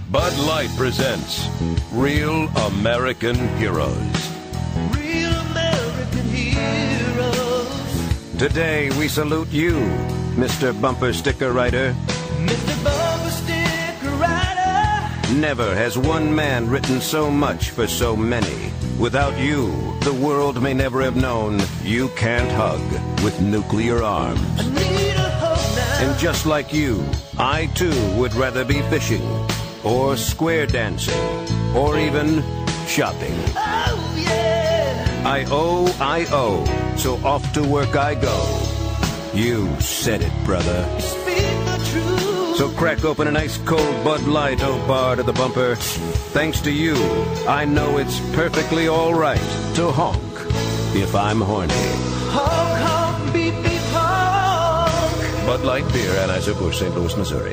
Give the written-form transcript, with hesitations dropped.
Bud Light presents Real American Heroes. Real American heroes. Today we salute you, Mr. Bumper Sticker Writer. Mr. Bumper Sticker Writer. Never has one man written so much for so many. Without you, the world may never have known you can't hug with nuclear arms. I need a hug now. And just like you, I too would rather be fishing, or square dancing, or even shopping. Oh, yeah. I owe, so off to work I go. You said it, brother. Speak the truth. So crack open an ice cold Bud Light, oh Bard of the Bumper. Thanks to you, I know it's perfectly all right to honk if I'm horny. Honk, honk, beep, beep, honk. Bud Light Beer, Anheuser-Busch, St. Louis, Missouri.